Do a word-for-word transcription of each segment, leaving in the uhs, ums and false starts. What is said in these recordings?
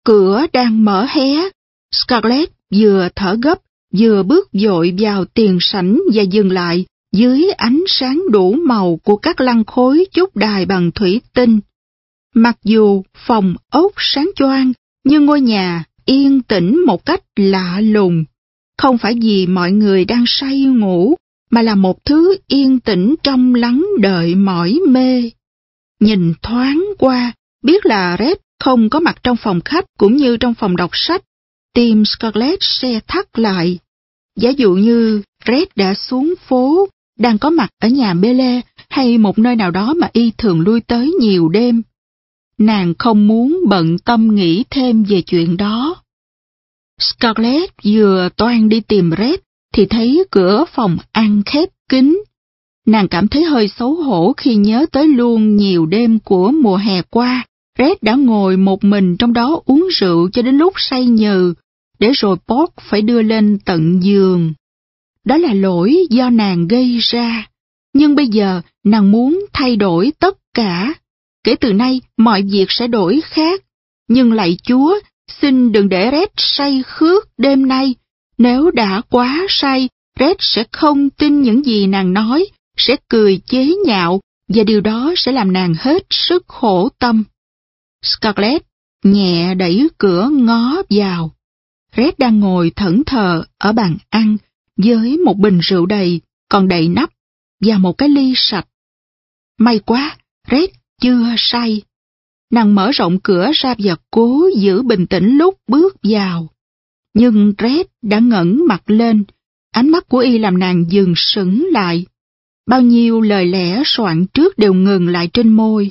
Cửa đang mở hé. Scarlett vừa thở gấp, vừa bước vội vào tiền sảnh và dừng lại dưới ánh sáng đủ màu của các lăng khối chốt đài bằng thủy tinh. Mặc dù phòng ốc sáng choang, nhưng ngôi nhà yên tĩnh một cách lạ lùng. Không phải vì mọi người đang say ngủ, mà là một thứ yên tĩnh trong lắng đợi mỏi mê. Nhìn thoáng qua, biết là Red không có mặt trong phòng khách cũng như trong phòng đọc sách. Tim Scarlett se thắt lại. Giả dụ như Red đã xuống phố, đang có mặt ở nhà Belle hay một nơi nào đó mà y thường lui tới nhiều đêm. Nàng không muốn bận tâm nghĩ thêm về chuyện đó. Scarlett vừa toan đi tìm Red thì thấy cửa phòng ăn khép kín. Nàng cảm thấy hơi xấu hổ khi nhớ tới luôn nhiều đêm của mùa hè qua. Red đã ngồi một mình trong đó uống rượu cho đến lúc say nhừ, để rồi Bob phải đưa lên tận giường. Đó là lỗi do nàng gây ra, nhưng bây giờ nàng muốn thay đổi tất cả. Kể từ nay mọi việc sẽ đổi khác, nhưng lạy Chúa, xin đừng để Red say khước đêm nay. Nếu đã quá say, Red sẽ không tin những gì nàng nói, sẽ cười chế nhạo, và điều đó sẽ làm nàng hết sức khổ tâm. Scarlett nhẹ đẩy cửa ngó vào. Red đang ngồi thẫn thờ ở bàn ăn với một bình rượu đầy, còn đầy nắp, và một cái ly sạch. May quá, Red chưa say. Nàng mở rộng cửa ra và cố giữ bình tĩnh lúc bước vào. Nhưng Red đã ngẩng mặt lên, ánh mắt của y làm nàng dừng sững lại. Bao nhiêu lời lẽ soạn trước đều ngừng lại trên môi.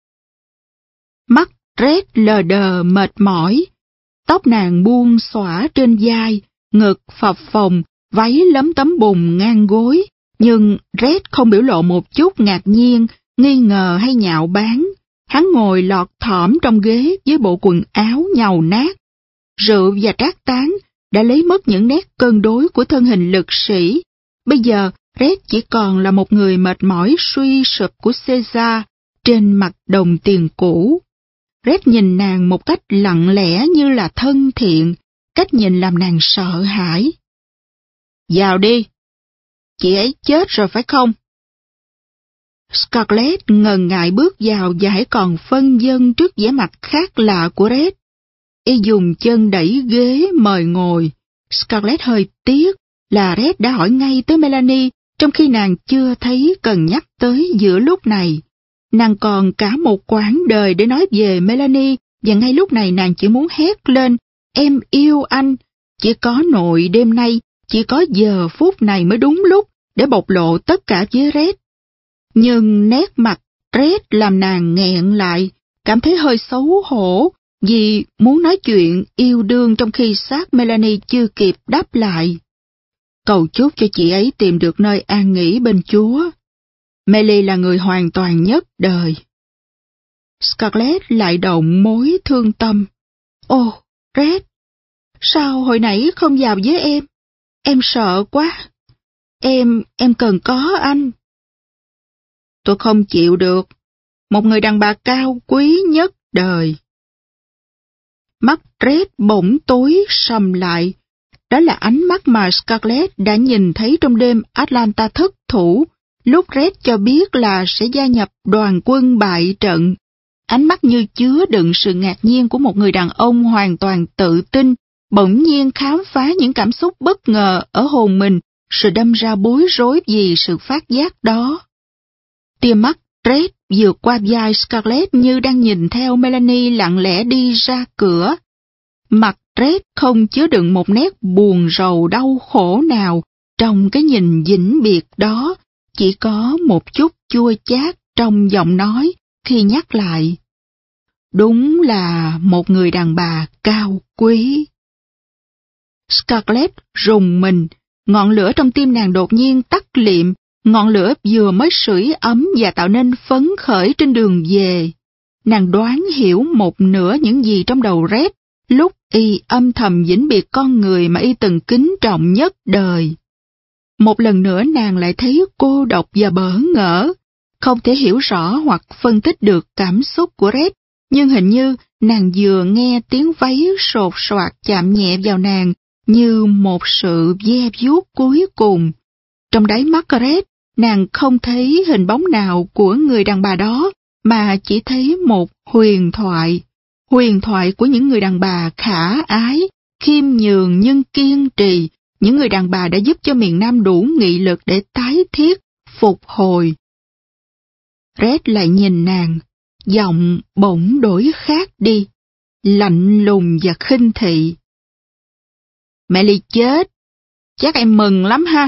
Mắt Red lờ đờ mệt mỏi, tóc nàng buông xõa trên vai, ngực phập phồng, váy lấm tấm bùn ngang gối, nhưng Red không biểu lộ một chút ngạc nhiên, nghi ngờ hay nhạo báng. Hắn ngồi lọt thỏm trong ghế với bộ quần áo nhàu nát. Rượu và trác tán đã lấy mất những nét cân đối của thân hình lực sĩ. Bây giờ, Red chỉ còn là một người mệt mỏi suy sụp của Caesar trên mặt đồng tiền cũ. Red nhìn nàng một cách lặng lẽ như là thân thiện, cách nhìn làm nàng sợ hãi. Vào đi. Chị ấy chết rồi phải không? Scarlett ngần ngại bước vào và hãy còn phân vân trước vẻ mặt khác lạ của Red. Y dùng chân đẩy ghế mời ngồi. Scarlett hơi tiếc là Red đã hỏi ngay tới Melanie, trong khi nàng chưa thấy cần nhắc tới giữa lúc này. Nàng còn cả một quãng đời để nói về Melanie, và ngay lúc này nàng chỉ muốn hét lên, em yêu anh. Chỉ có nội đêm nay, chỉ có giờ phút này mới đúng lúc để bộc lộ tất cả với Red. Nhưng nét mặt Red làm nàng nghẹn lại, cảm thấy hơi xấu hổ, vì muốn nói chuyện yêu đương trong khi xác Melanie chưa kịp đáp lại. Cầu chúc cho chị ấy tìm được nơi an nghỉ bên Chúa. Melly là người hoàn toàn nhất đời. Scarlett lại động mối thương tâm. Ồ, Red, sao hồi nãy không vào với em? Em sợ quá. Em, em cần có anh. Tôi không chịu được. Một người đàn bà cao quý nhất đời. Mắt Red bỗng tối sầm lại. Đó là ánh mắt mà Scarlett đã nhìn thấy trong đêm Atlanta thất thủ, lúc Red cho biết là sẽ gia nhập đoàn quân bại trận. Ánh mắt như chứa đựng sự ngạc nhiên của một người đàn ông hoàn toàn tự tin, bỗng nhiên khám phá những cảm xúc bất ngờ ở hồn mình, rồi đâm ra bối rối vì sự phát giác đó. Tia mắt Red vượt qua vai Scarlett như đang nhìn theo Melanie lặng lẽ đi ra cửa. Mặt Red không chứa đựng một nét buồn rầu đau khổ nào trong cái nhìn vĩnh biệt đó, chỉ có một chút chua chát trong giọng nói khi nhắc lại. Đúng là một người đàn bà cao quý. Scarlett rùng mình, ngọn lửa trong tim nàng đột nhiên tắt liệm, ngọn lửa vừa mới sưởi ấm và tạo nên phấn khởi trên đường về. Nàng đoán hiểu một nửa những gì trong đầu Red lúc y âm thầm vĩnh biệt con người mà y từng kính trọng nhất đời. Một lần nữa nàng lại thấy cô độc và bỡ ngỡ, không thể hiểu rõ hoặc phân tích được cảm xúc của Red nhưng hình như nàng vừa nghe tiếng váy sột soạt chạm nhẹ vào nàng như một sự ve vuốt cuối cùng. Trong đáy mắt Red, nàng không thấy hình bóng nào của người đàn bà đó, mà chỉ thấy một huyền thoại. Huyền thoại của những người đàn bà khả ái, khiêm nhường nhưng kiên trì, những người đàn bà đã giúp cho miền Nam đủ nghị lực để tái thiết, phục hồi. Red lại nhìn nàng, giọng bỗng đổi khác đi, lạnh lùng và khinh thị. Melly chết, chắc em mừng lắm ha.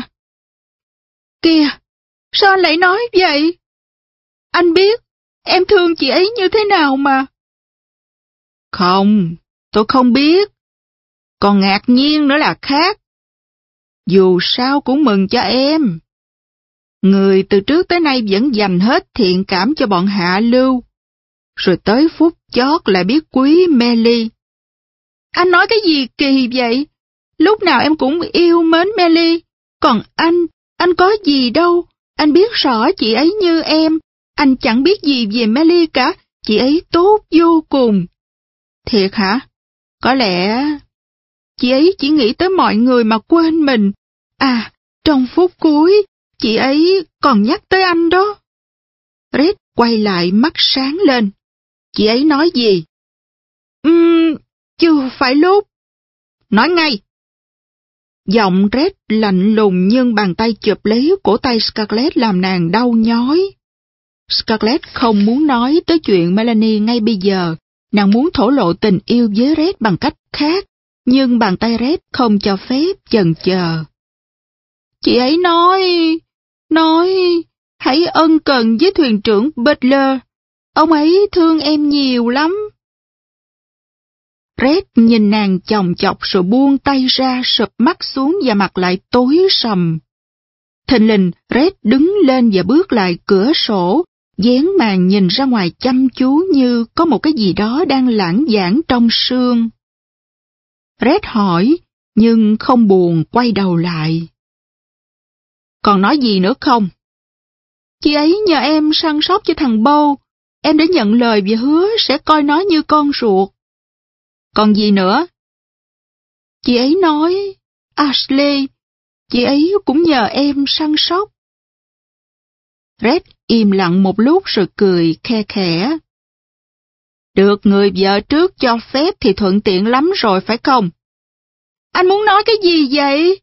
Kìa, sao anh lại nói vậy? Anh biết, em thương chị ấy như thế nào mà. Không, tôi không biết. Còn ngạc nhiên nữa là khác. Dù sao cũng mừng cho em. Người từ trước tới nay vẫn dành hết thiện cảm cho bọn hạ lưu. Rồi tới phút chót lại biết quý Melly. Anh nói cái gì kỳ vậy? Lúc nào em cũng yêu mến Melly. Còn anh, anh có gì đâu. Anh biết rõ chị ấy như em. Anh chẳng biết gì về Melly cả. Chị ấy tốt vô cùng. Thiệt hả? Có lẽ chị ấy chỉ nghĩ tới mọi người mà quên mình. À, trong phút cuối, chị ấy còn nhắc tới anh đó. Red quay lại mắt sáng lên. Chị ấy nói gì? Ừm, chưa phải lúc. Nói ngay. Giọng Red lạnh lùng nhưng bàn tay chụp lấy cổ tay Scarlett làm nàng đau nhói. Scarlett không muốn nói tới chuyện Melanie ngay bây giờ. Nàng muốn thổ lộ tình yêu với Red bằng cách khác, nhưng bàn tay Red không cho phép chần chờ. Chị ấy nói, nói, hãy ân cần với thuyền trưởng Butler. Ông ấy thương em nhiều lắm. Red nhìn nàng chòng chọc rồi buông tay ra, sụp mắt xuống và mặt lại tối sầm. Thình lình, Red đứng lên và bước lại cửa sổ, dán màn nhìn ra ngoài chăm chú như có một cái gì đó đang lãng vảng trong sương. Red hỏi, nhưng không buồn quay đầu lại. Còn nói gì nữa không? Chị ấy nhờ em săn sóc cho thằng Beau. Em đã nhận lời và hứa sẽ coi nó như con ruột. Còn gì nữa? Chị ấy nói, Ashley, chị ấy cũng nhờ em săn sóc. Red im lặng một lúc rồi cười khe khẽ. Được người vợ trước cho phép thì thuận tiện lắm rồi phải không? Anh muốn nói cái gì vậy?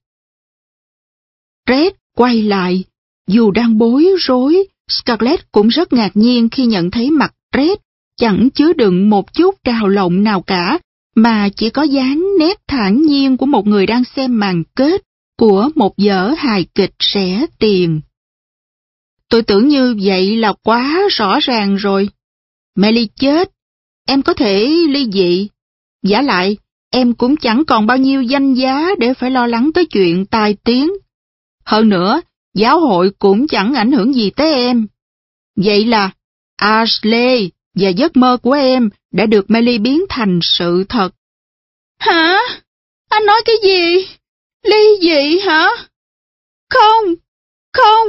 Red quay lại, dù đang bối rối, Scarlett cũng rất ngạc nhiên khi nhận thấy mặt Red chẳng chứa đựng một chút trào lộng nào cả, mà chỉ có dáng nét thản nhiên của một người đang xem màn kết của một vở hài kịch rẻ tiền. Tôi tưởng như vậy là quá rõ ràng rồi. Melly chết, em có thể ly dị. Vả lại, em cũng chẳng còn bao nhiêu danh giá để phải lo lắng tới chuyện tai tiếng. Hơn nữa, giáo hội cũng chẳng ảnh hưởng gì tới em. Vậy là Ashley và giấc mơ của em đã được Melly biến thành sự thật. Hả? Anh nói cái gì? Ly dị hả? Không, không.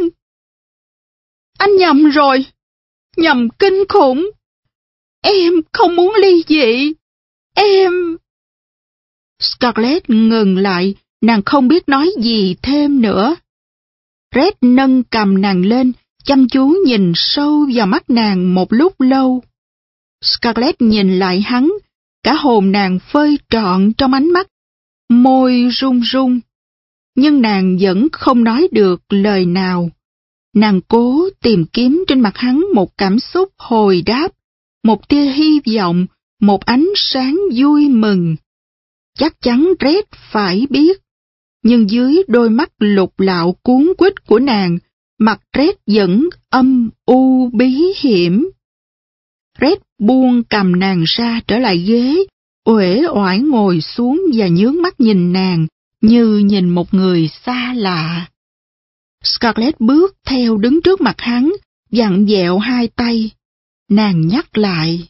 Anh nhầm rồi. Nhầm kinh khủng. Em không muốn ly dị. Em... Scarlett ngừng lại, nàng không biết nói gì thêm nữa. Red nâng cầm nàng lên, chăm chú nhìn sâu vào mắt nàng một lúc lâu. Scarlett nhìn lại hắn, cả hồn nàng phơi trọn trong ánh mắt, môi run run. Nhưng nàng vẫn không nói được lời nào. Nàng cố tìm kiếm trên mặt hắn một cảm xúc hồi đáp, một tia hy vọng, một ánh sáng vui mừng. Chắc chắn Red phải biết. Nhưng dưới đôi mắt lục lạo cuốn quýt của nàng, mặt Red vẫn âm u bí hiểm. Red buông cầm nàng ra trở lại ghế, uể oải ngồi xuống và nhướng mắt nhìn nàng như nhìn một người xa lạ. Scarlett bước theo đứng trước mặt hắn, vặn vẹo hai tay. Nàng nhắc lại.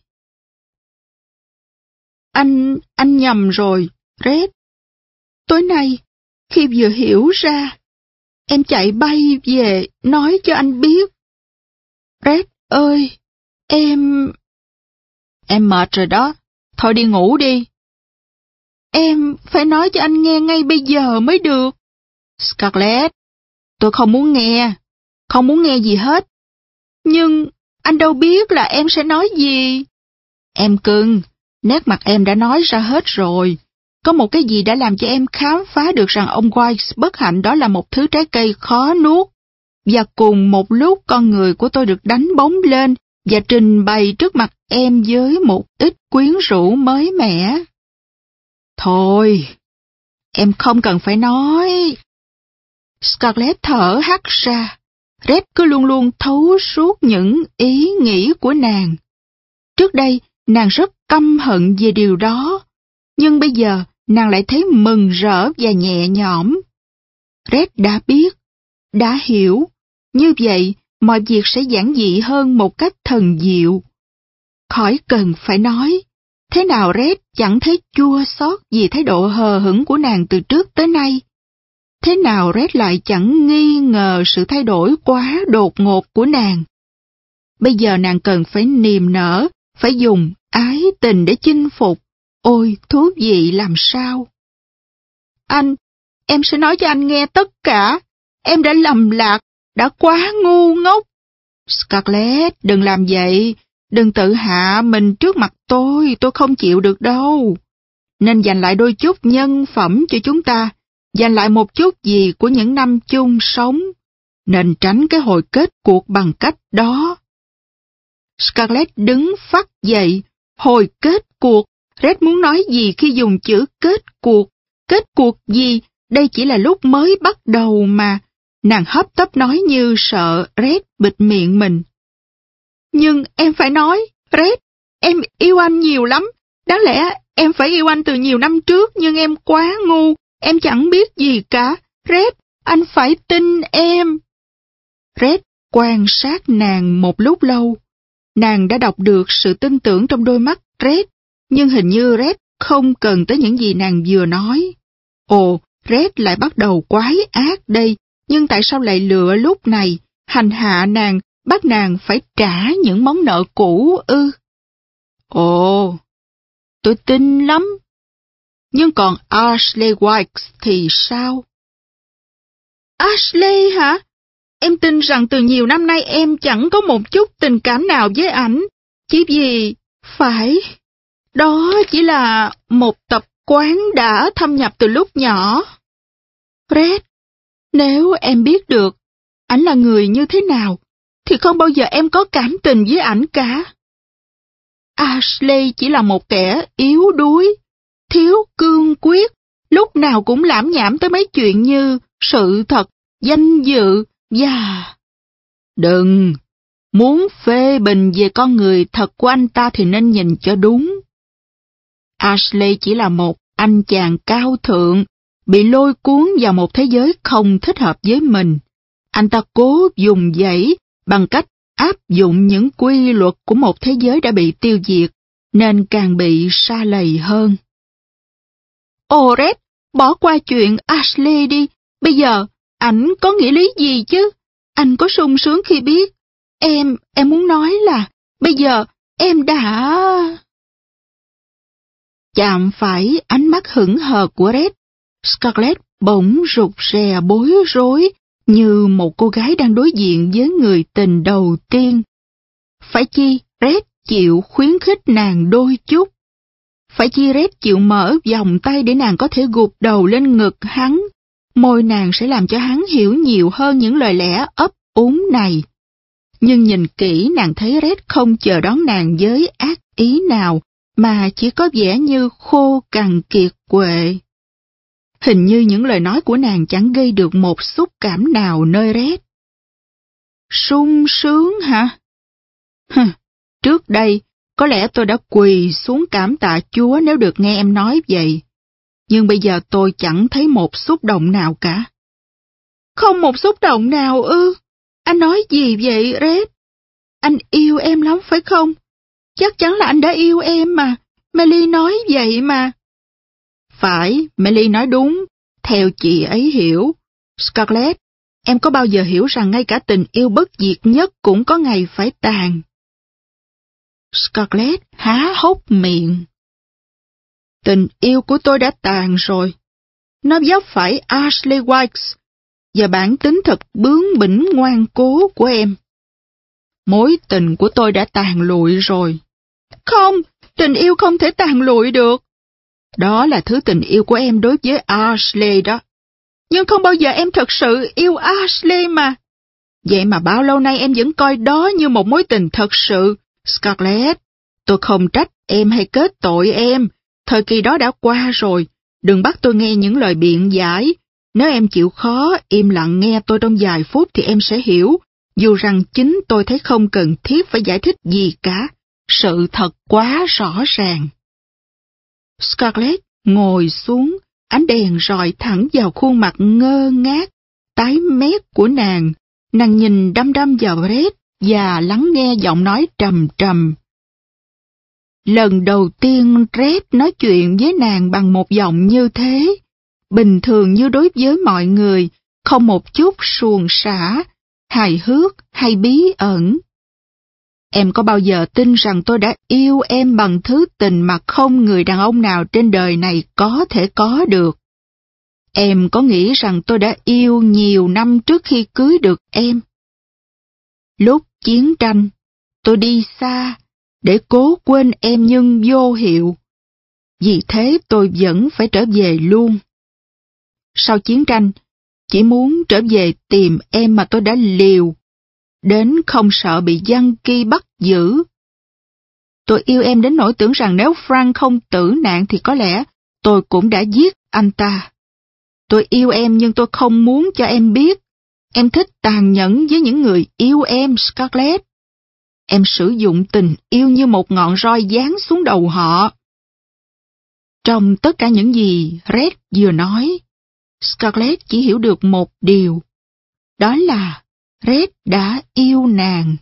Anh, anh nhầm rồi, Red. Tối nay, khi vừa hiểu ra, em chạy bay về nói cho anh biết. Red ơi, em... Em mệt rồi đó, thôi đi ngủ đi. Em phải nói cho anh nghe ngay bây giờ mới được. Scarlett, tôi không muốn nghe, không muốn nghe gì hết. Nhưng anh đâu biết là em sẽ nói gì. Em cưng, nét mặt em đã nói ra hết rồi. Có một cái gì đã làm cho em khám phá được rằng ông White bất hạnh đó là một thứ trái cây khó nuốt. Và cùng một lúc con người của tôi được đánh bóng lên và trình bày trước mặt em với một ít quyến rũ mới mẻ. Thôi, em không cần phải nói. Scarlett thở hắt ra. Red cứ luôn luôn thấu suốt những ý nghĩ của nàng. Trước đây, nàng rất căm hận về điều đó, nhưng bây giờ nàng lại thấy mừng rỡ và nhẹ nhõm. Red đã biết, đã hiểu, như vậy mọi việc sẽ giản dị hơn một cách thần diệu. Khỏi cần phải nói, thế nào Red chẳng thấy chua xót vì thái độ hờ hững của nàng từ trước tới nay. Thế nào Red lại chẳng nghi ngờ sự thay đổi quá đột ngột của nàng. Bây giờ nàng cần phải niềm nở, phải dùng ái tình để chinh phục. Ôi, thú vị làm sao! Anh, em sẽ nói cho anh nghe tất cả. Em đã lầm lạc, đã quá ngu ngốc. Scarlett, đừng làm vậy. Đừng tự hạ mình trước mặt tôi, tôi không chịu được đâu. Nên dành lại đôi chút nhân phẩm cho chúng ta. Dành lại một chút gì của những năm chung sống. Nên tránh cái hồi kết cuộc bằng cách đó. Scarlett đứng phắt dậy. Hồi kết cuộc. Red muốn nói gì khi dùng chữ kết cuộc? Kết cuộc gì? Đây chỉ là lúc mới bắt đầu mà. Nàng hấp tấp nói như sợ Red bịt miệng mình. Nhưng em phải nói, Red, em yêu anh nhiều lắm. Đáng lẽ em phải yêu anh từ nhiều năm trước, nhưng em quá ngu. Em chẳng biết gì cả. Red, anh phải tin em. Red quan sát nàng một lúc lâu. Nàng đã đọc được sự tin tưởng trong đôi mắt Red, nhưng hình như Red không cần tới những gì nàng vừa nói. Ồ, Red lại bắt đầu quái ác đây, nhưng tại sao lại lựa lúc này, hành hạ nàng, bắt nàng phải trả những món nợ cũ ư? Ồ, tôi tin lắm. Nhưng còn Ashley White thì sao? Ashley hả? Em tin rằng từ nhiều năm nay em chẳng có một chút tình cảm nào với ảnh. Chỉ vì, phải, đó chỉ là một tập quán đã thâm nhập từ lúc nhỏ. Red, nếu em biết được ảnh là người như thế nào, thì không bao giờ em có cảm tình với ảnh cả. Ashley chỉ là một kẻ yếu đuối, thiếu cương quyết, lúc nào cũng lảm nhảm tới mấy chuyện như sự thật, danh dự và... Đừng, muốn phê bình về con người thật của anh ta thì nên nhìn cho đúng. Ashley chỉ là một anh chàng cao thượng, bị lôi cuốn vào một thế giới không thích hợp với mình. Anh ta cố dùng dãy bằng cách áp dụng những quy luật của một thế giới đã bị tiêu diệt, nên càng bị sa lầy hơn. Ồ Red, bỏ qua chuyện Ashley đi. Bây giờ, ảnh có nghĩa lý gì chứ? Anh có sung sướng khi biết. Em, em muốn nói là, bây giờ, em đã... Chạm phải ánh mắt hững hờ của Red, Scarlett bỗng rụt rè bối rối, như một cô gái đang đối diện với người tình đầu tiên. Phải chi Red chịu khuyến khích nàng đôi chút? Phải chi Red chịu mở vòng tay để nàng có thể gục đầu lên ngực hắn? Môi nàng sẽ làm cho hắn hiểu nhiều hơn những lời lẽ ấp úng này. Nhưng nhìn kỹ nàng thấy Red không chờ đón nàng với ác ý nào, mà chỉ có vẻ như khô cằn kiệt quệ. Hình như những lời nói của nàng chẳng gây được một xúc cảm nào nơi Red. Sung sướng hả? Hừ, trước đây, có lẽ tôi đã quỳ xuống cảm tạ Chúa nếu được nghe em nói vậy. Nhưng bây giờ tôi chẳng thấy một xúc động nào cả. Không một xúc động nào ư? Anh nói gì vậy, Red? Anh yêu em lắm phải không? Chắc chắn là anh đã yêu em mà. Melly nói vậy mà. Phải, Melly nói đúng. Theo chị ấy hiểu. Scarlett, em có bao giờ hiểu rằng ngay cả tình yêu bất diệt nhất cũng có ngày phải tàn? Scarlett há hốc miệng. Tình yêu của tôi đã tàn rồi. Nó vấp phải Ashley Wilkes và bản tính thật bướng bỉnh ngoan cố của em. Mối tình của tôi đã tàn lụi rồi. Không, tình yêu không thể tàn lụi được. Đó là thứ tình yêu của em đối với Ashley đó. Nhưng không bao giờ em thật sự yêu Ashley mà. Vậy mà bao lâu nay em vẫn coi đó như một mối tình thật sự. Scarlett, tôi không trách em hay kết tội em. Thời kỳ đó đã qua rồi. Đừng bắt tôi nghe những lời biện giải. Nếu em chịu khó, im lặng nghe tôi trong vài phút thì em sẽ hiểu. Dù rằng chính tôi thấy không cần thiết phải giải thích gì cả. Sự thật quá rõ ràng. Scarlett ngồi xuống, ánh đèn rọi thẳng vào khuôn mặt ngơ ngác, tái mét của nàng. Nàng nhìn đăm đăm vào Brett và lắng nghe giọng nói trầm trầm. Lần đầu tiên Brett nói chuyện với nàng bằng một giọng như thế, bình thường như đối với mọi người, không một chút suồng sã, hài hước hay bí ẩn. Em có bao giờ tin rằng tôi đã yêu em bằng thứ tình mà không người đàn ông nào trên đời này có thể có được? Em có nghĩ rằng tôi đã yêu nhiều năm trước khi cưới được em? Lúc chiến tranh, tôi đi xa để cố quên em nhưng vô hiệu. Vì thế tôi vẫn phải trở về luôn. Sau chiến tranh, chỉ muốn trở về tìm em mà tôi đã liều, đến không sợ bị giăng ki bắt giữ. Tôi yêu em đến nỗi tưởng rằng nếu Frank không tử nạn thì có lẽ tôi cũng đã giết anh ta. Tôi yêu em nhưng tôi không muốn cho em biết. Em thích tàn nhẫn với những người yêu em, Scarlett. Em sử dụng tình yêu như một ngọn roi giáng xuống đầu họ. Trong tất cả những gì Red vừa nói, Scarlett chỉ hiểu được một điều. Đó là Red đã yêu nàng.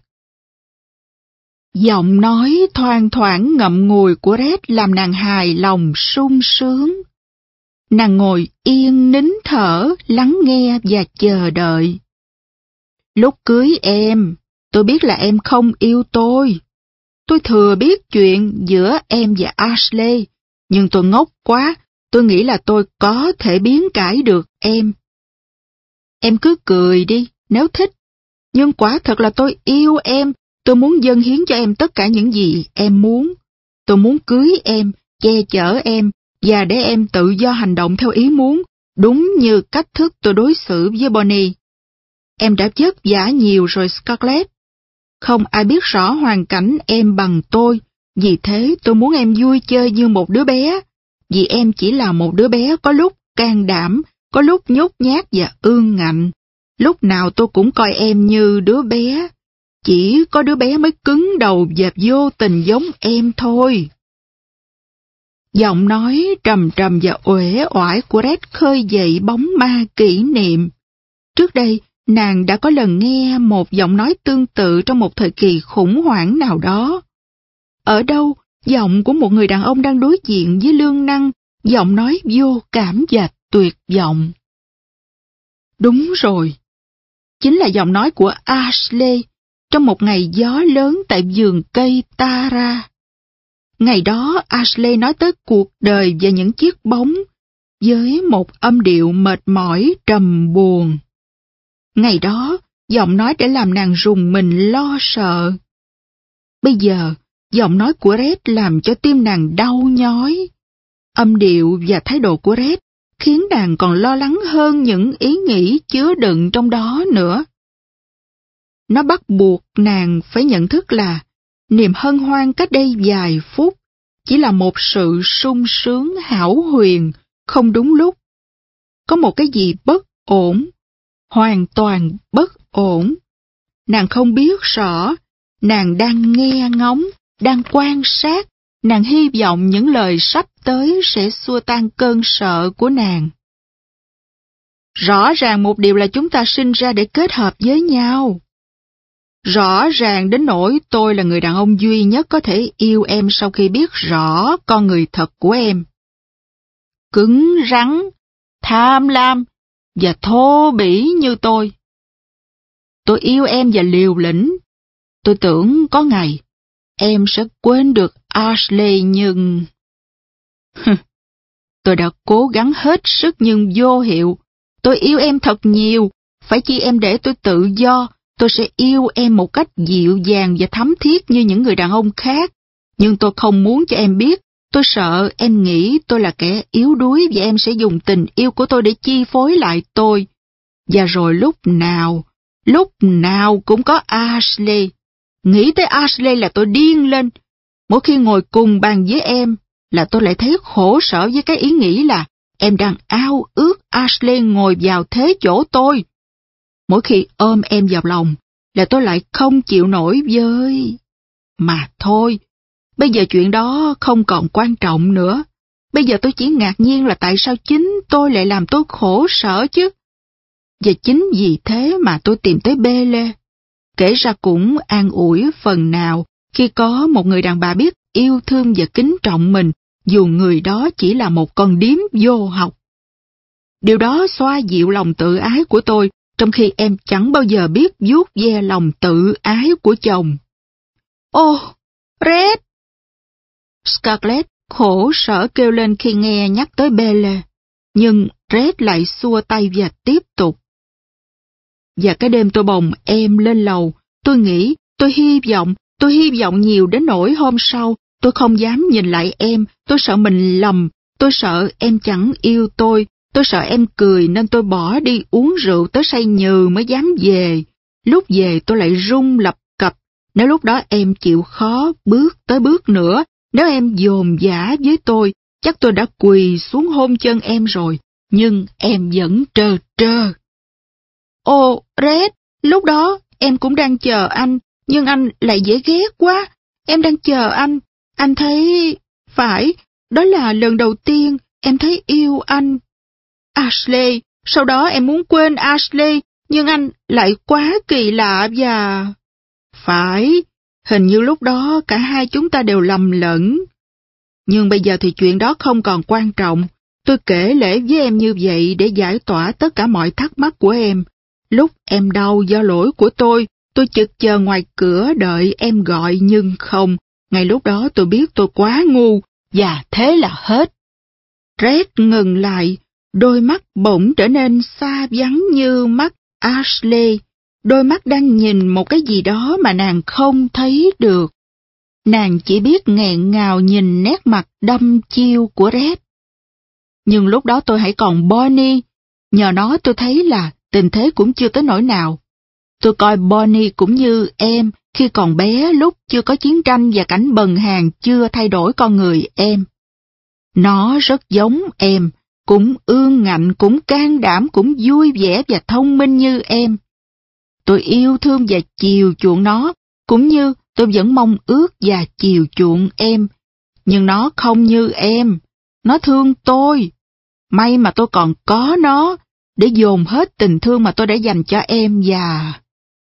Giọng nói thoang thoảng ngậm ngùi của Red làm nàng hài lòng sung sướng. Nàng ngồi yên nín thở, lắng nghe và chờ đợi. Lúc cưới em, tôi biết là em không yêu tôi. Tôi thừa biết chuyện giữa em và Ashley, nhưng tôi ngốc quá, tôi nghĩ là tôi có thể biến cải được em. Em cứ cười đi, nếu thích. Nhưng quả thật là tôi yêu em, tôi muốn dâng hiến cho em tất cả những gì em muốn. Tôi muốn cưới em, che chở em, và để em tự do hành động theo ý muốn, đúng như cách thức tôi đối xử với Bonnie. Em đã vất vả nhiều rồi, Scarlett. Không ai biết rõ hoàn cảnh em bằng tôi, vì thế tôi muốn em vui chơi như một đứa bé, vì em chỉ là một đứa bé có lúc can đảm, có lúc nhút nhát và ương ngạnh. Lúc nào tôi cũng coi em như đứa bé, chỉ có đứa bé mới cứng đầu và vô tình giống em thôi. Giọng nói trầm trầm và uể oải của Red khơi dậy bóng ma kỷ niệm. Trước đây, nàng đã có lần nghe một giọng nói tương tự trong một thời kỳ khủng hoảng nào đó. Ở đâu, giọng của một người đàn ông đang đối diện với lương năng, giọng nói vô cảm và tuyệt vọng. Đúng rồi, chính là giọng nói của Ashley trong một ngày gió lớn tại vườn cây Tara. Ngày đó Ashley nói tới cuộc đời và những chiếc bóng với một âm điệu mệt mỏi trầm buồn. Ngày đó, giọng nói để làm nàng rùng mình lo sợ. Bây giờ, giọng nói của Red làm cho tim nàng đau nhói. Âm điệu và thái độ của Red khiến nàng còn lo lắng hơn những ý nghĩ chứa đựng trong đó nữa. Nó bắt buộc nàng phải nhận thức là niềm hân hoan cách đây vài phút chỉ là một sự sung sướng hão huyền, không đúng lúc. Có một cái gì bất ổn, hoàn toàn bất ổn. Nàng không biết rõ, nàng đang nghe ngóng, đang quan sát, nàng hy vọng những lời sắp tới sẽ xua tan cơn sợ của nàng. Rõ ràng một điều là chúng ta sinh ra để kết hợp với nhau. Rõ ràng đến nỗi tôi là người đàn ông duy nhất có thể yêu em sau khi biết rõ con người thật của em. Cứng rắn, tham lam và thô bỉ như tôi. Tôi yêu em và liều lĩnh. Tôi tưởng có ngày em sẽ quên được Ashley nhưng... Tôi đã cố gắng hết sức nhưng vô hiệu. Tôi yêu em thật nhiều. Phải chi em để tôi tự do, tôi sẽ yêu em một cách dịu dàng và thấm thiết như những người đàn ông khác. Nhưng tôi không muốn cho em biết. Tôi sợ em nghĩ tôi là kẻ yếu đuối và em sẽ dùng tình yêu của tôi để chi phối lại tôi. Và rồi lúc nào, lúc nào cũng có Ashley. Nghĩ tới Ashley là tôi điên lên. Mỗi khi ngồi cùng bàn với em là tôi lại thấy khổ sở với cái ý nghĩ là em đang ao ước Ashley ngồi vào thế chỗ tôi. Mỗi khi ôm em vào lòng là tôi lại không chịu nổi với... Mà thôi, bây giờ chuyện đó không còn quan trọng nữa. Bây giờ tôi chỉ ngạc nhiên là tại sao chính tôi lại làm tôi khổ sở chứ. Và chính vì thế mà tôi tìm tới Bê Lê. Kể ra cũng an ủi phần nào khi có một người đàn bà biết yêu thương và kính trọng mình, dù người đó chỉ là một con điếm vô học. Điều đó xoa dịu lòng tự ái của tôi, trong khi em chẳng bao giờ biết vuốt ve lòng tự ái của chồng. Ô, Red! Scarlett khổ sở kêu lên khi nghe nhắc tới Bê Lê, nhưng Red lại xua tay và tiếp tục. Và cái đêm tôi bồng em lên lầu, tôi nghĩ, tôi hy vọng, tôi hy vọng nhiều đến nỗi hôm sau, tôi không dám nhìn lại em, tôi sợ mình lầm, tôi sợ em chẳng yêu tôi, tôi sợ em cười nên tôi bỏ đi uống rượu tới say nhừ mới dám về. Lúc về tôi lại run lập cập, nếu lúc đó em chịu khó bước tới bước nữa, nếu em dồn dã với tôi, chắc tôi đã quỳ xuống hôn chân em rồi, nhưng em vẫn trơ trơ. Ồ, Red, lúc đó em cũng đang chờ anh, nhưng anh lại dễ ghét quá. Em đang chờ anh, anh thấy... Phải, đó là lần đầu tiên em thấy yêu anh. Ashley, sau đó em muốn quên Ashley, nhưng anh lại quá kỳ lạ và... Phải, hình như lúc đó cả hai chúng ta đều lầm lẫn. Nhưng bây giờ thì chuyện đó không còn quan trọng. Tôi kể lể với em như vậy để giải tỏa tất cả mọi thắc mắc của em. Lúc em đau do lỗi của tôi, tôi chực chờ ngoài cửa đợi em gọi nhưng không. Ngay lúc đó tôi biết tôi quá ngu, và thế là hết. Red ngừng lại, đôi mắt bỗng trở nên xa vắng như mắt Ashley. Đôi mắt đang nhìn một cái gì đó mà nàng không thấy được. Nàng chỉ biết nghẹn ngào nhìn nét mặt đăm chiêu của Red. Nhưng lúc đó tôi hãy còn Bonnie, nhờ nó tôi thấy là tình thế cũng chưa tới nỗi nào. Tôi coi Bonnie cũng như em khi còn bé lúc chưa có chiến tranh và cảnh bần hàn chưa thay đổi con người em. Nó rất giống em, cũng ương ngạnh, cũng can đảm, cũng vui vẻ và thông minh như em. Tôi yêu thương và chiều chuộng nó, cũng như tôi vẫn mong ước và chiều chuộng em. Nhưng nó không như em, nó thương tôi. May mà tôi còn có nó, để dồn hết tình thương mà tôi đã dành cho em và...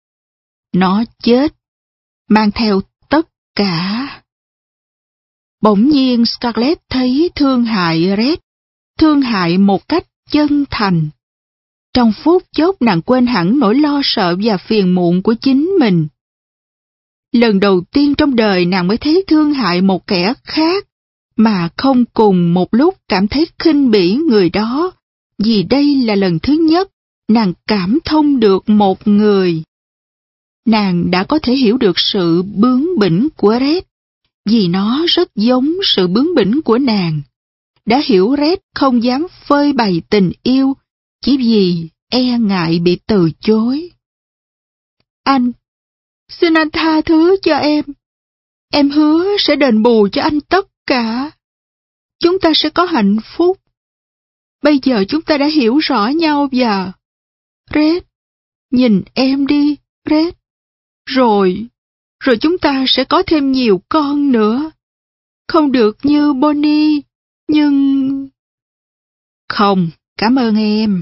Nó chết, mang theo tất cả. Bỗng nhiên Scarlett thấy thương hại Red, thương hại một cách chân thành. Trong phút chốc nàng quên hẳn nỗi lo sợ và phiền muộn của chính mình. Lần đầu tiên trong đời nàng mới thấy thương hại một kẻ khác, mà không cùng một lúc cảm thấy khinh bỉ người đó, vì đây là lần thứ nhất nàng cảm thông được một người. Nàng đã có thể hiểu được sự bướng bỉnh của Red, vì nó rất giống sự bướng bỉnh của nàng. Đã hiểu Red không dám phơi bày tình yêu, chỉ vì e ngại bị từ chối. Anh, xin anh tha thứ cho em. Em hứa sẽ đền bù cho anh tất cả. Chúng ta sẽ có hạnh phúc. Bây giờ chúng ta đã hiểu rõ nhau và... Red, nhìn em đi, Red. Rồi, rồi chúng ta sẽ có thêm nhiều con nữa. Không được như Bonnie, nhưng... Không, cảm ơn em.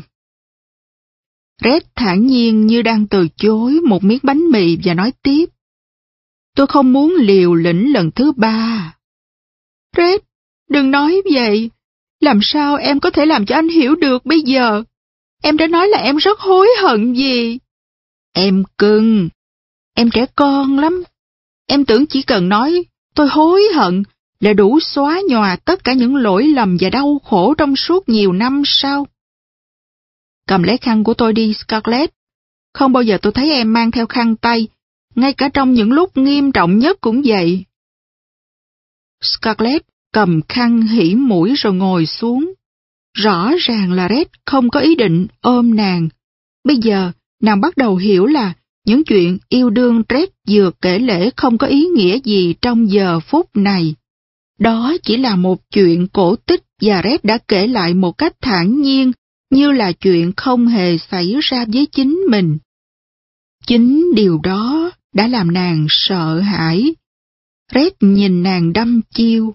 Red thản nhiên như đang từ chối một miếng bánh mì và nói tiếp. Tôi không muốn liều lĩnh lần thứ ba. Red, đừng nói vậy. Làm sao em có thể làm cho anh hiểu được bây giờ? Em đã nói là em rất hối hận gì. Em cưng, em trẻ con lắm. Em tưởng chỉ cần nói tôi hối hận là đủ xóa nhòa tất cả những lỗi lầm và đau khổ trong suốt nhiều năm sao? Cầm lấy khăn của tôi đi, Scarlett. Không bao giờ tôi thấy em mang theo khăn tay, ngay cả trong những lúc nghiêm trọng nhất cũng vậy. Scarlett cầm khăn hỉ mũi rồi ngồi xuống. Rõ ràng là Red không có ý định ôm nàng. Bây giờ, nàng bắt đầu hiểu là những chuyện yêu đương Red vừa kể lể không có ý nghĩa gì trong giờ phút này. Đó chỉ là một chuyện cổ tích và Red đã kể lại một cách thản nhiên, như là chuyện không hề xảy ra với chính mình. Chính điều đó đã làm nàng sợ hãi. Red nhìn nàng đăm chiêu.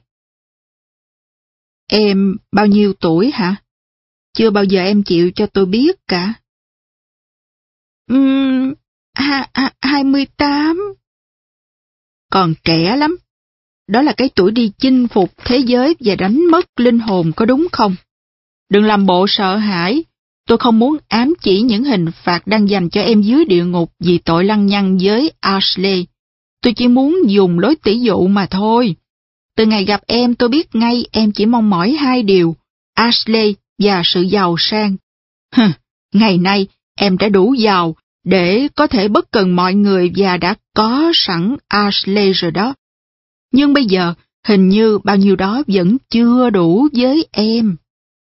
Em bao nhiêu tuổi hả? Chưa bao giờ em chịu cho tôi biết cả. Ừm, ha, ha, hai mươi tám. Còn trẻ lắm. Đó là cái tuổi đi chinh phục thế giới và đánh mất linh hồn, có đúng không? Đừng làm bộ sợ hãi. Tôi không muốn ám chỉ những hình phạt đang dành cho em dưới địa ngục vì tội lăng nhăng với Ashley. Tôi chỉ muốn dùng lối tỉ dụ mà thôi. Từ ngày gặp em tôi biết ngay em chỉ mong mỏi hai điều, Ashley và sự giàu sang. Hừ, ngày nay em đã đủ giàu để có thể bất cần mọi người và đã có sẵn Ashley rồi đó. Nhưng bây giờ hình như bao nhiêu đó vẫn chưa đủ với em.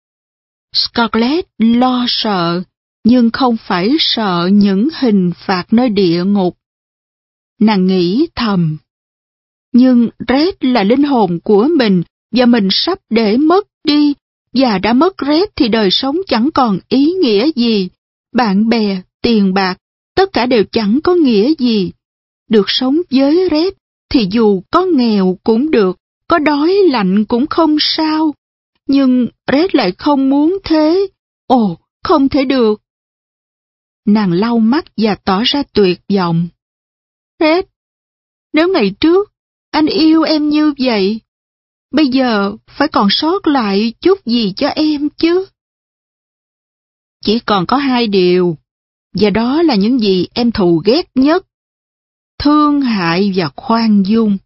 Scarlett lo sợ, nhưng không phải sợ những hình phạt nơi địa ngục. Nàng nghĩ thầm. Nhưng Red là linh hồn của mình và mình sắp để mất đi, và đã mất Red thì đời sống chẳng còn ý nghĩa gì. Bạn bè, tiền bạc, tất cả đều chẳng có nghĩa gì. Được sống với Red thì dù có nghèo cũng được, có đói lạnh cũng không sao. Nhưng Red lại không muốn thế. Ồ, không thể được. Nàng lau mắt và tỏ ra tuyệt vọng. Red, nếu ngày trước anh yêu em như vậy, bây giờ phải còn sót lại chút gì cho em chứ? Chỉ còn có hai điều, và đó là những gì em thù ghét nhất. Thương hại và khoan dung.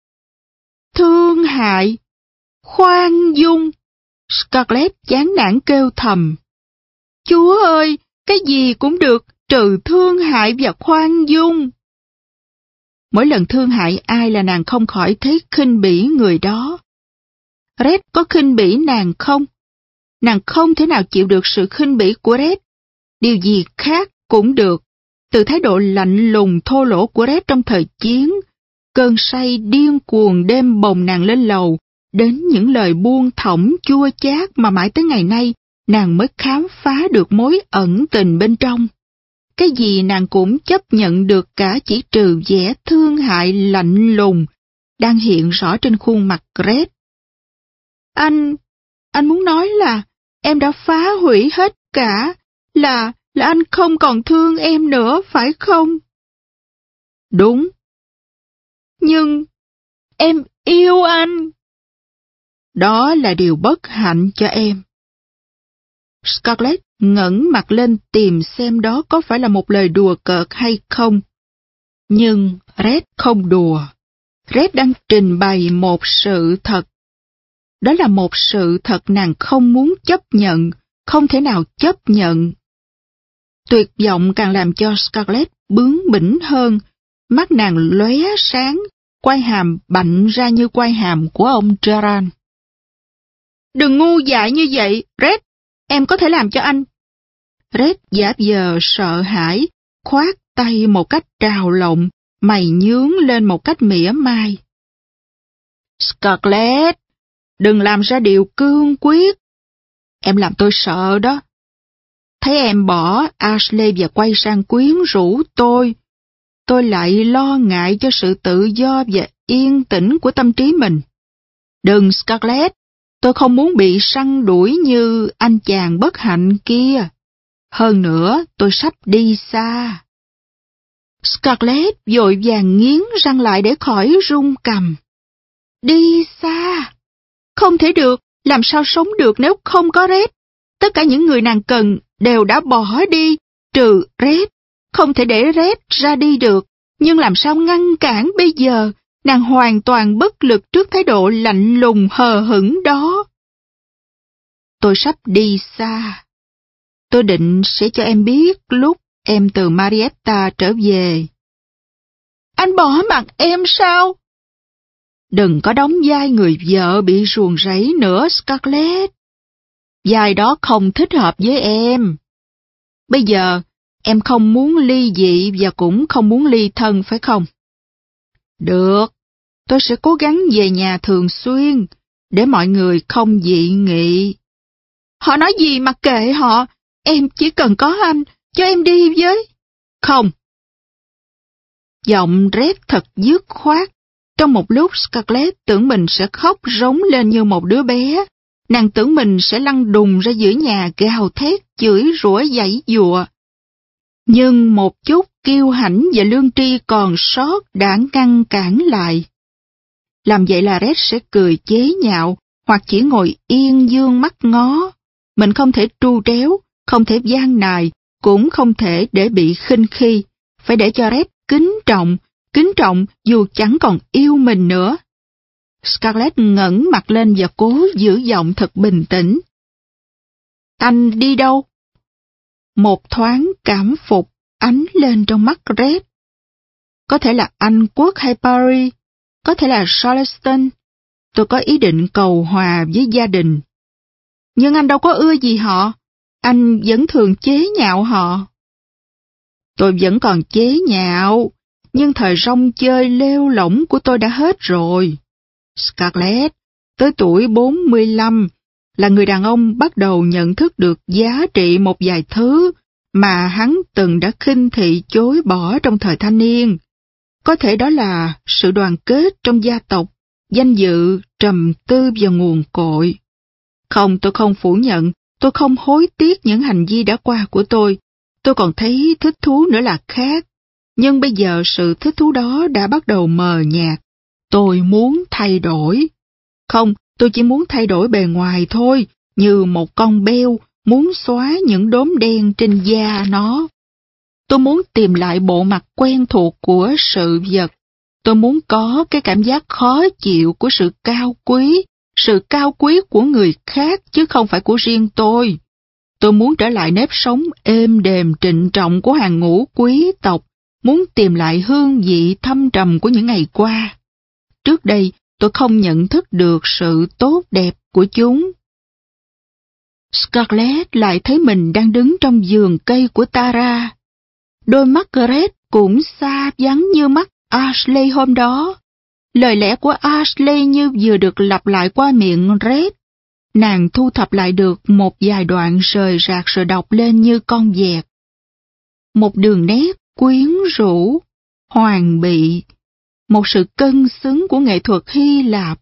Thương hại, khoan dung. Scarlett chán nản kêu thầm. Chúa ơi, cái gì cũng được trừ thương hại và khoan dung. Mỗi lần thương hại ai là nàng không khỏi thấy khinh bỉ người đó. Red có khinh bỉ nàng không? Nàng không thể nào chịu được sự khinh bỉ của Red. Điều gì khác cũng được. Từ thái độ lạnh lùng thô lỗ của Red trong thời chiến, cơn say điên cuồng đêm bồng nàng lên lầu, đến những lời buông thõng chua chát mà mãi tới ngày nay nàng mới khám phá được mối ẩn tình bên trong. Cái gì nàng cũng chấp nhận được cả chỉ trừ vẻ thương hại lạnh lùng đang hiện rõ trên khuôn mặt Red. Anh, anh muốn nói là em đã phá hủy hết cả, là, là anh không còn thương em nữa, phải không? Đúng. Nhưng em yêu anh. Đó là điều bất hạnh cho em. Scarlett ngẩng mặt lên tìm xem đó có phải là một lời đùa cợt hay không. Nhưng Red không đùa. Red đang trình bày một sự thật. Đó là một sự thật nàng không muốn chấp nhận, không thể nào chấp nhận. Tuyệt vọng càng làm cho Scarlett bướng bỉnh hơn, mắt nàng lóe sáng, quai hàm bặn ra như quai hàm của ông Gerard. Đừng ngu dại như vậy, Red, em có thể làm cho anh. Red giả vờ sợ hãi, khoát tay một cách trào lộng, mày nhướng lên một cách mỉa mai. Scarlett, đừng làm ra điều cương quyết. Em làm tôi sợ đó. Thấy em bỏ Ashley và quay sang quyến rũ tôi, tôi lại lo ngại cho sự tự do và yên tĩnh của tâm trí mình. Đừng, Scarlett, tôi không muốn bị săn đuổi như anh chàng bất hạnh kia. Hơn nữa, tôi sắp đi xa. Scarlett vội vàng nghiến răng lại để khỏi run cầm. Đi xa? Không thể được, làm sao sống được nếu không có Red? Tất cả những người nàng cần đều đã bỏ đi, trừ Red. Không thể để Red ra đi được. Nhưng làm sao ngăn cản bây giờ? Nàng hoàn toàn bất lực trước thái độ lạnh lùng hờ hững đó. Tôi sắp đi xa. Tôi định sẽ cho em biết lúc em từ Marietta trở về. Anh bỏ mặc em sao? Đừng có đóng vai người vợ bị ruồng rẫy nữa, Scarlett. Vai đó không thích hợp với em. Bây giờ, em không muốn ly dị và cũng không muốn ly thân, phải không? Được, tôi sẽ cố gắng về nhà thường xuyên, để mọi người không dị nghị. Họ nói gì mà kệ họ, em chỉ cần có anh, cho em đi với. Không. Giọng Red thật dứt khoát. Trong một lúc Scarlett tưởng mình sẽ khóc rống lên như một đứa bé. Nàng tưởng mình sẽ lăn đùng ra giữa nhà gào thét, chửi rủa giãy giụa. Nhưng một chút kiêu hãnh và lương tri còn sót đã ngăn cản lại. Làm vậy là Red sẽ cười chế nhạo, hoặc chỉ ngồi yên dương mắt ngó. Mình không thể tru tréo, không thể gian nài, cũng không thể để bị khinh khi. Phải để cho Red kính trọng, kính trọng dù chẳng còn yêu mình nữa. Scarlett ngẩng mặt lên và cố giữ giọng thật bình tĩnh. Anh đi đâu? Một thoáng cảm phục ánh lên trong mắt Red. Có thể là Anh Quốc hay Paris, có thể là Charleston. Tôi có ý định cầu hòa với gia đình. Nhưng anh đâu có ưa gì họ, anh vẫn thường chế nhạo họ. Tôi vẫn còn chế nhạo, nhưng thời rong chơi lêu lỏng của tôi đã hết rồi. Scarlett, tới tuổi bốn mươi lăm, là người đàn ông bắt đầu nhận thức được giá trị một vài thứ mà hắn từng đã khinh thị chối bỏ trong thời thanh niên. Có thể đó là sự đoàn kết trong gia tộc, danh dự, trầm tư và nguồn cội. Không, tôi không phủ nhận, tôi không hối tiếc những hành vi đã qua của tôi. Tôi còn thấy thích thú nữa là khác. Nhưng bây giờ sự thích thú đó đã bắt đầu mờ nhạt. Tôi muốn thay đổi. Không, tôi chỉ muốn thay đổi bề ngoài thôi, như một con beo muốn xóa những đốm đen trên da nó. Tôi muốn tìm lại bộ mặt quen thuộc của sự vật. Tôi muốn có cái cảm giác khó chịu của sự cao quý, sự cao quý của người khác chứ không phải của riêng tôi. Tôi muốn trở lại nếp sống êm đềm trịnh trọng của hàng ngũ quý tộc, muốn tìm lại hương vị thâm trầm của những ngày qua. Trước đây, tôi không nhận thức được sự tốt đẹp của chúng. Scarlett lại thấy mình đang đứng trong vườn cây của Tara. Đôi mắt Red cũng xa vắng như mắt Ashley hôm đó. Lời lẽ của Ashley như vừa được lặp lại qua miệng Red. Nàng thu thập lại được một vài đoạn rời rạc rồi đọc lên như con vẹt. Một đường nét quyến rũ, hoàn bị, một sự cân xứng của nghệ thuật Hy Lạp.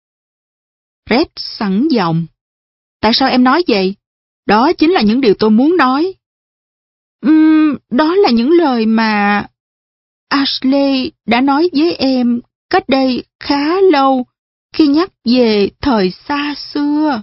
Red sẵn giọng. Tại sao em nói vậy? Đó chính là những điều tôi muốn nói. Uhm, đó là những lời mà Ashley đã nói với em cách đây khá lâu khi nhắc về thời xa xưa.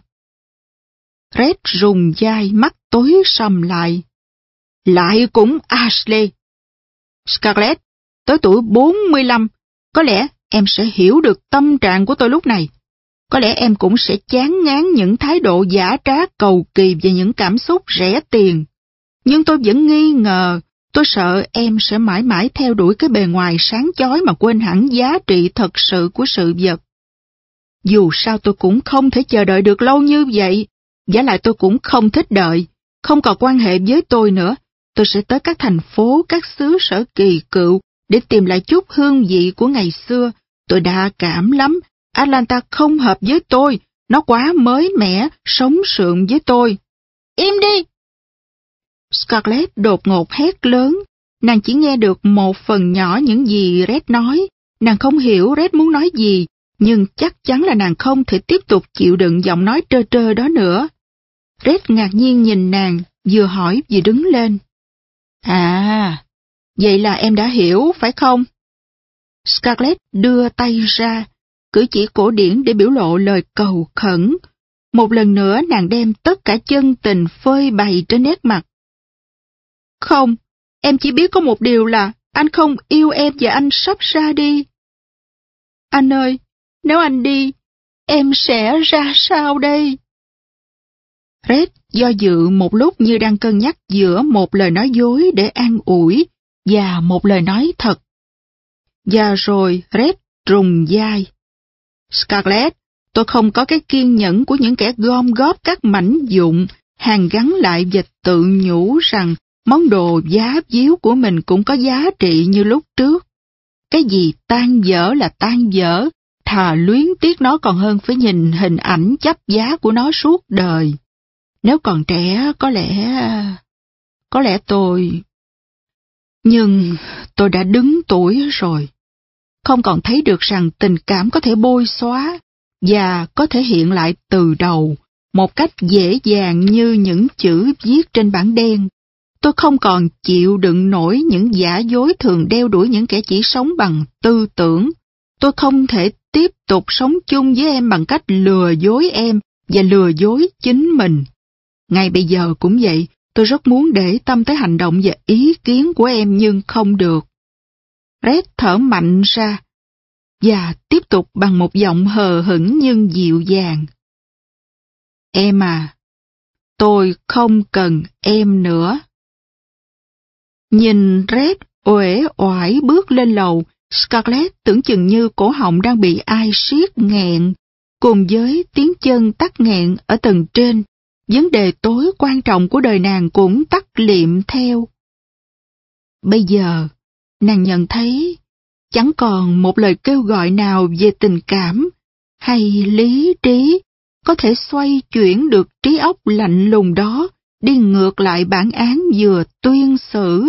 Red rùng vai, mắt tối sầm lại. Lại cũng Ashley. Scarlett, tới tuổi bốn mươi lăm, có lẽ em sẽ hiểu được tâm trạng của tôi lúc này. Có lẽ em cũng sẽ chán ngán những thái độ giả trá cầu kỳ và những cảm xúc rẻ tiền. Nhưng tôi vẫn nghi ngờ, tôi sợ em sẽ mãi mãi theo đuổi cái bề ngoài sáng chói mà quên hẳn giá trị thật sự của sự vật. Dù sao tôi cũng không thể chờ đợi được lâu như vậy, vả lại tôi cũng không thích đợi, không còn quan hệ với tôi nữa. Tôi sẽ tới các thành phố, các xứ sở kỳ cựu để tìm lại chút hương vị của ngày xưa. Tôi đa cảm lắm, Atlanta không hợp với tôi, nó quá mới mẻ, sống sượng với tôi. Im đi! Scarlett đột ngột hét lớn, nàng chỉ nghe được một phần nhỏ những gì Red nói, nàng không hiểu Red muốn nói gì, nhưng chắc chắn là nàng không thể tiếp tục chịu đựng giọng nói trơ trơ đó nữa. Red ngạc nhiên nhìn nàng, vừa hỏi vừa đứng lên. À, vậy là em đã hiểu, phải không? Scarlett đưa tay ra, cử chỉ cổ điển để biểu lộ lời cầu khẩn. Một lần nữa nàng đem tất cả chân tình phơi bày trên nét mặt. Không, em chỉ biết có một điều là anh không yêu em và anh sắp ra đi. Anh ơi, nếu anh đi, em sẽ ra sao đây? Red do dự một lúc như đang cân nhắc giữa một lời nói dối để an ủi và một lời nói thật. Và rồi Red rùng vai. Scarlett, tôi không có cái kiên nhẫn của những kẻ gom góp các mảnh vụn, hàn gắn lại và tự nhủ rằng món đồ giá díu của mình cũng có giá trị như lúc trước. Cái gì tan dở là tan dở, thà luyến tiếc nó còn hơn phải nhìn hình ảnh chấp giá của nó suốt đời. Nếu còn trẻ, có lẽ... Có lẽ tôi... Nhưng tôi đã đứng tuổi rồi. Không còn thấy được rằng tình cảm có thể bôi xóa và có thể hiện lại từ đầu một cách dễ dàng như những chữ viết trên bảng đen. Tôi không còn chịu đựng nổi những giả dối thường đeo đuổi những kẻ chỉ sống bằng tư tưởng. Tôi không thể tiếp tục sống chung với em bằng cách lừa dối em và lừa dối chính mình. Ngay bây giờ cũng vậy, tôi rất muốn để tâm tới hành động và ý kiến của em nhưng không được. Red thở mạnh ra và tiếp tục bằng một giọng hờ hững nhưng dịu dàng. Em à, tôi không cần em nữa. Nhìn Red uể oải bước lên lầu, Scarlett tưởng chừng như cổ họng đang bị ai siết nghẹn, cùng với tiếng chân tắc nghẹn ở tầng trên. Vấn đề tối quan trọng của đời nàng cũng tắt liệm theo. Bây giờ, nàng nhận thấy chẳng còn một lời kêu gọi nào về tình cảm hay lý trí có thể xoay chuyển được trí óc lạnh lùng đó đi ngược lại bản án vừa tuyên xử.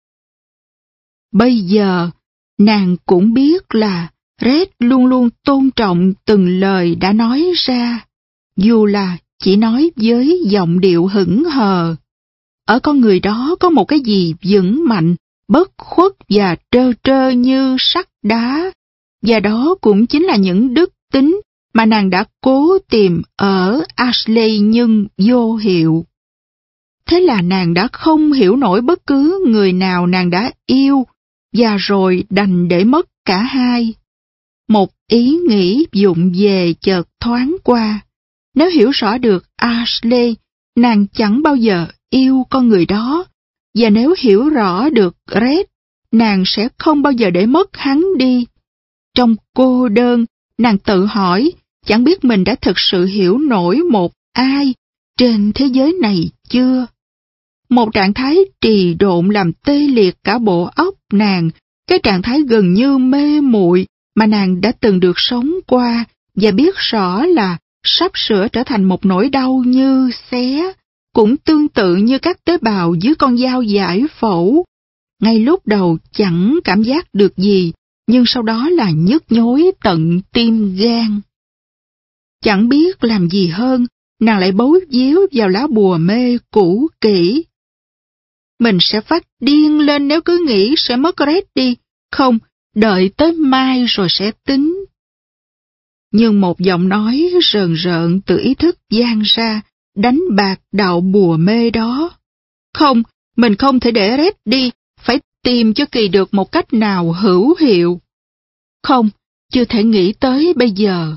Bây giờ, nàng cũng biết là Red luôn luôn tôn trọng từng lời đã nói ra, dù là chỉ nói với giọng điệu hững hờ. Ở con người đó có một cái gì vững mạnh, bất khuất và trơ trơ như sắt đá, và đó cũng chính là những đức tính mà nàng đã cố tìm ở Ashley nhưng vô hiệu. Thế là nàng đã không hiểu nổi bất cứ người nào nàng đã yêu, và rồi đành để mất cả hai. Một ý nghĩ vụng về chợt thoáng qua. Nếu hiểu rõ được Ashley, nàng chẳng bao giờ yêu con người đó, và nếu hiểu rõ được Red, nàng sẽ không bao giờ để mất hắn đi. Trong cô đơn, nàng tự hỏi, chẳng biết mình đã thực sự hiểu nổi một ai trên thế giới này chưa? Một trạng thái trì độn làm tê liệt cả bộ óc nàng, cái trạng thái gần như mê muội mà nàng đã từng được sống qua và biết rõ là sắp sửa trở thành một nỗi đau như xé, cũng tương tự như các tế bào dưới con dao giải phẫu. Ngay lúc đầu chẳng cảm giác được gì, nhưng sau đó là nhức nhối tận tim gan. Chẳng biết làm gì hơn, nàng lại bấu víu vào lá bùa mê cũ kỹ. Mình sẽ phát điên lên nếu cứ nghĩ sẽ mất Red đi, không, đợi tới mai rồi sẽ tính. Nhưng một giọng nói rờn rợn từ ý thức vang ra, đánh bạc đạo bùa mê đó. Không, mình không thể để Red đi, phải tìm cho kỳ được một cách nào hữu hiệu. Không, chưa thể nghĩ tới bây giờ.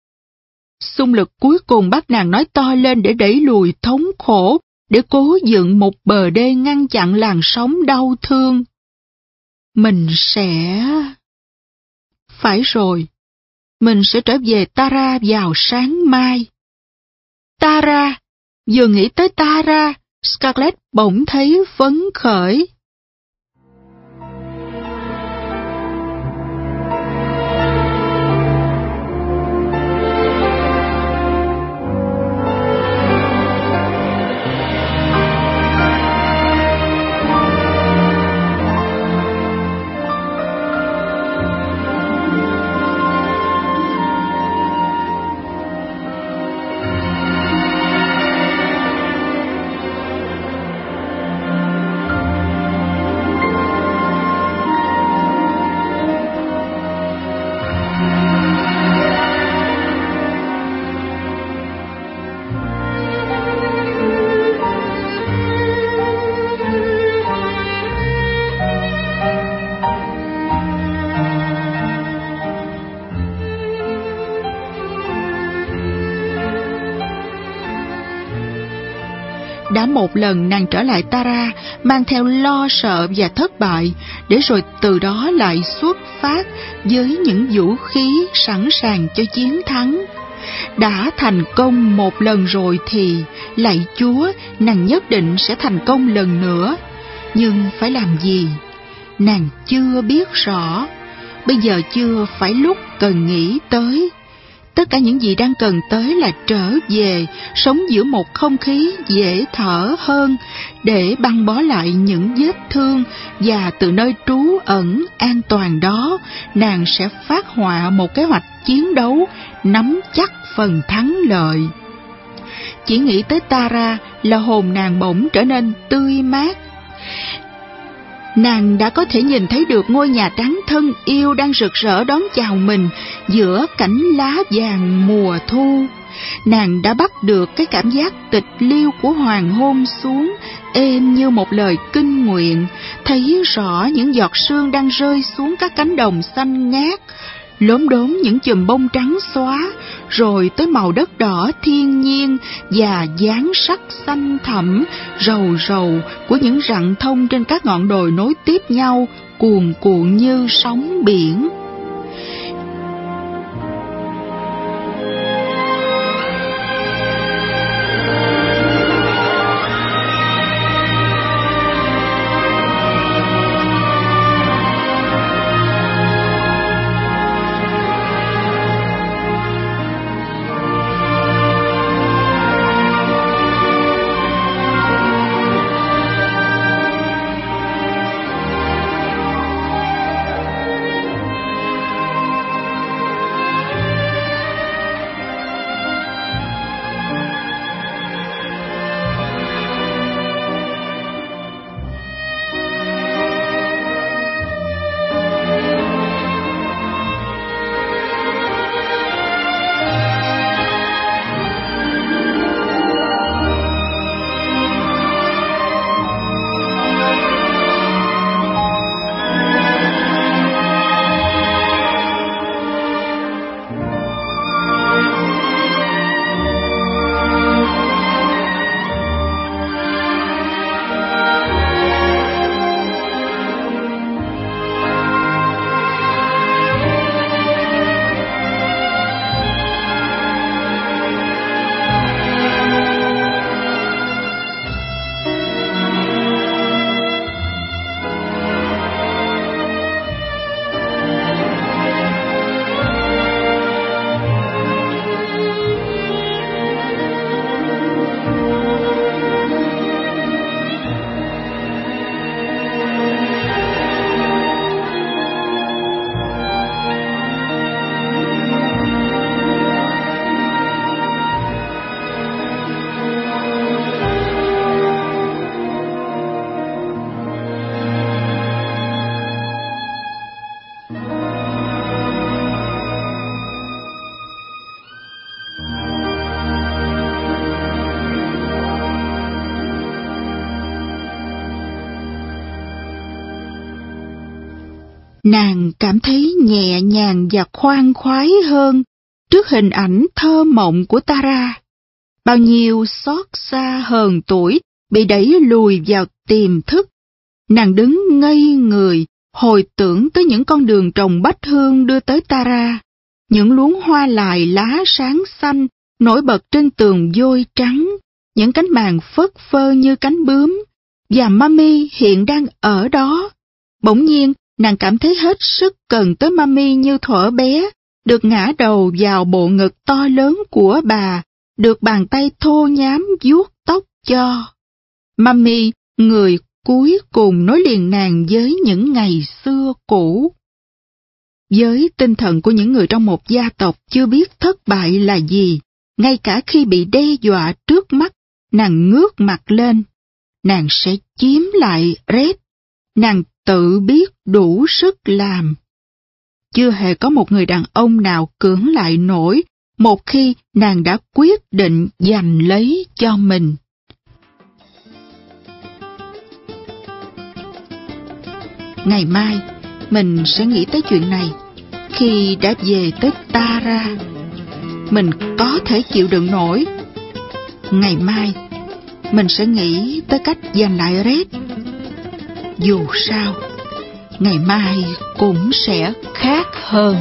Xung lực cuối cùng bắt nàng nói to lên để đẩy lùi thống khổ, để cố dựng một bờ đê ngăn chặn làn sóng đau thương. Mình sẽ... Phải rồi, mình sẽ trở về Tara vào sáng mai. Tara, vừa nghĩ tới Tara, Scarlett bỗng thấy phấn khởi. đã một lần nàng trở lại Tara mang theo lo sợ và thất bại, để rồi từ đó lại xuất phát với những vũ khí sẵn sàng cho chiến thắng. Đã thành công một lần rồi thì, lạy Chúa, nàng nhất định sẽ thành công lần nữa. Nhưng phải làm gì? Nàng chưa biết rõ. Bây giờ chưa phải lúc cần nghĩ tới. Tất cả những gì đang cần tới là trở về, sống giữa một không khí dễ thở hơn, để băng bó lại những vết thương, và từ nơi trú ẩn an toàn đó, nàng sẽ phát họa một kế hoạch chiến đấu, nắm chắc phần thắng lợi. Chỉ nghĩ tới Tara là hồn nàng bỗng trở nên tươi mát. Nàng đã có thể nhìn thấy được ngôi nhà trắng thân yêu đang rực rỡ đón chào mình giữa cảnh lá vàng mùa thu. Nàng đã bắt được cái cảm giác tịch liêu của hoàng hôn xuống, êm như một lời kinh nguyện, thấy rõ những giọt sương đang rơi xuống các cánh đồng xanh ngát, lốm đốm những chùm bông trắng xóa, rồi tới màu đất đỏ thiên nhiên và dáng sắc xanh thẳm, rầu rầu của những rặng thông trên các ngọn đồi nối tiếp nhau, cuồn cuộn như sóng biển. Nàng cảm thấy nhẹ nhàng và khoan khoái hơn trước hình ảnh thơ mộng của Tara. Bao nhiêu xót xa hờn tuổi bị đẩy lùi vào tiềm thức. Nàng đứng ngây người, hồi tưởng tới những con đường trồng bách hương đưa tới Tara, những luống hoa lài lá sáng xanh nổi bật trên tường vôi trắng, những cánh màn phất phơ như cánh bướm, và Mami hiện đang ở đó. Bỗng nhiên, nàng cảm thấy hết sức cần tới Mami như thuở bé, được ngã đầu vào bộ ngực to lớn của bà, được bàn tay thô nhám vuốt tóc cho. Mami, người cuối cùng nối liền nàng với những ngày xưa cũ. Với tinh thần của những người trong một gia tộc chưa biết thất bại là gì, ngay cả khi bị đe dọa trước mắt, nàng ngước mặt lên. Nàng sẽ chiếm lại Red. Nàng tự biết đủ sức làm. Chưa hề có một người đàn ông nào cưỡng lại nổi một khi nàng đã quyết định giành lấy cho mình. Ngày mai, mình sẽ nghĩ tới chuyện này. Khi đã về tới Tara, mình có thể chịu đựng nổi. Ngày mai, mình sẽ nghĩ tới cách giành lại Red. Dù sao, ngày mai cũng sẽ khác hơn.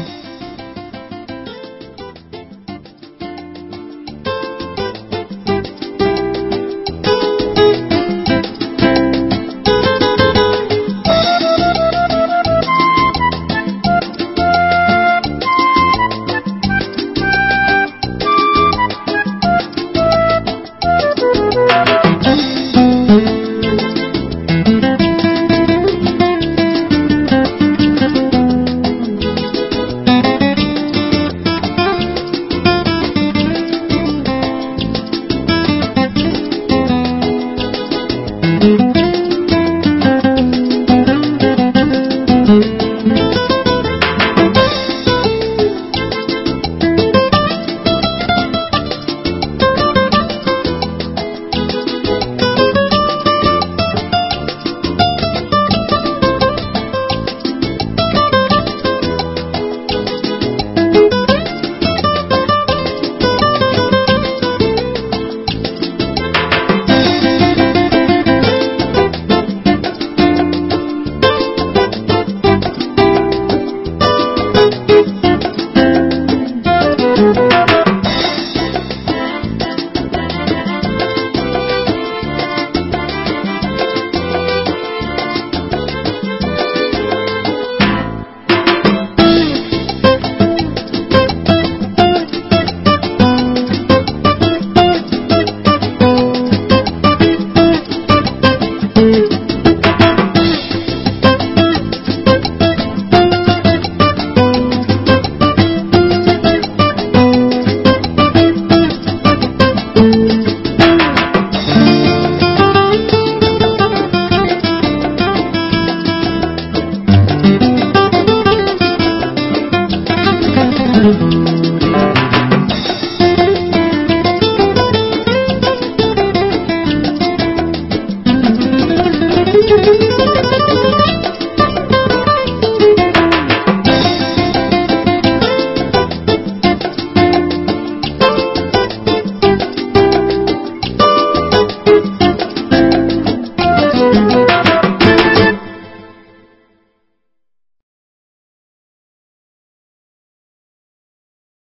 Thank you.